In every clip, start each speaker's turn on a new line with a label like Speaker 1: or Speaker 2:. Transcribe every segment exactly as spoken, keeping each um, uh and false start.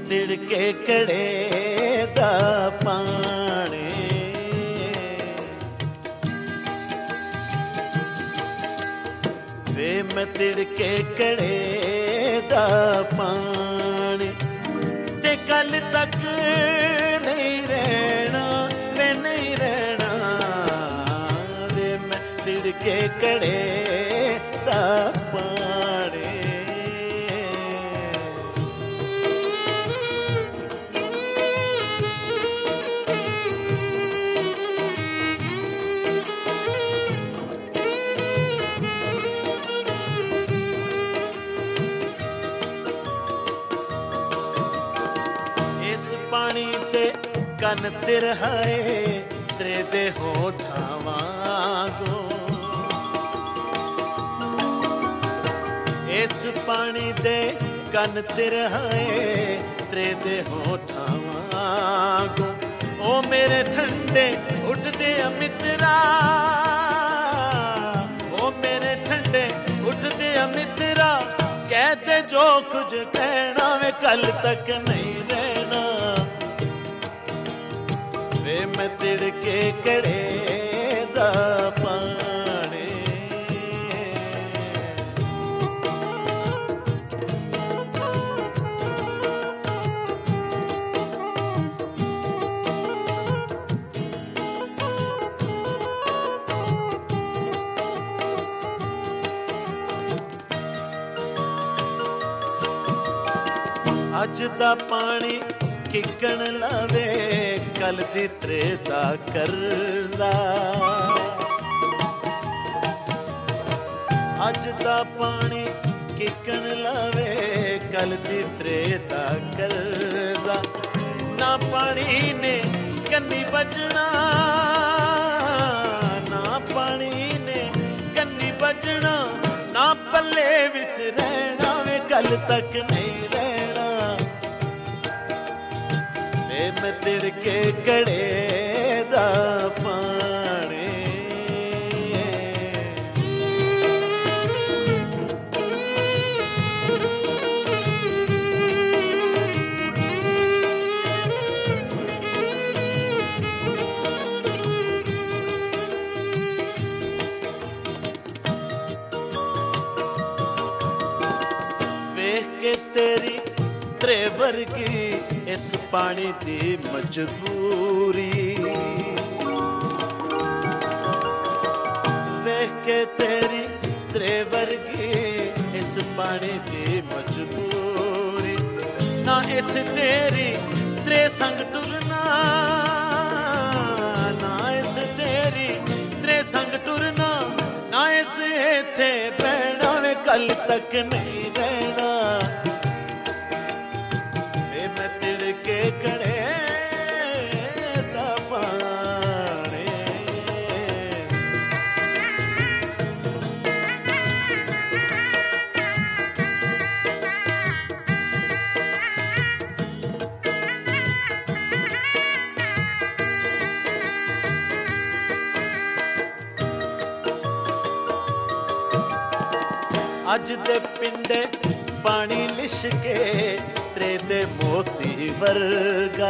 Speaker 1: तिड़के कड़े दा पानी वे मैं तिड़के कड़े दा पानी ते कल तक नहीं रहना वे नहीं रहना वे मैं तिड़के कड़े दा पानी पानी ते कन तिरहाए तेरे दे होठां वांगू इस पानी दे कन तिरहाए तेरे दे होठां वांगू ओ मेरे ठंडे उठदे मित्रा ओ मेरे ठंडे उठदे मित्रा कहते जो कुछ कहना वे कल तक नहीं रहना वे मैं तिड़के कड़े दा पानी अज दा पानी किकण लावे कल दी त्रेता करजा अज दा पानी किकण लावे कल दी त्रेता करजा ना पानी ने कन्नी बजना ना पानी ने कन्नी बजना ना पल्ले विच रहना वे कल तक नहीं रहना मैं तिड़के कड़े दा पानी वेख के तेरी त्रे वर्गी इस पानी दी मजबूरी वेख के तेरी त्रे वर्गी इस पानी दी मजबूरी ना इस तेरी त्रे संग टुरना ना इस तेरी त्रे संग टुरना ना इस इथे बहना वे कल तक नहीं रहना मैं तिड़के कड़े दा पानी अज दे पिंडे पानी लिशके त्रे दे मोती वर्गा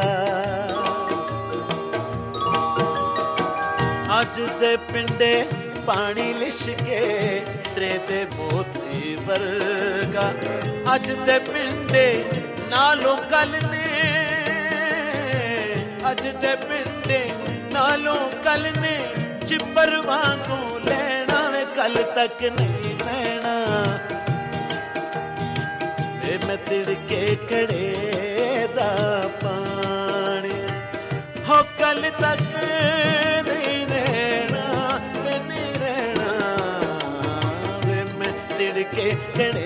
Speaker 1: अज दे पिंडे पानी लिशके त्रे दे मोती वर्गा अज दे पिंडे नालों कल ने अज दे पिंडे नालों कल ने चिब्बर वांगू लेना वे कल तक नहीं रहना मैं तिड़के कड़े दा पानी हो कल तक नहीं रहना वे नहीं रहना वे मैं तिड़के कड़े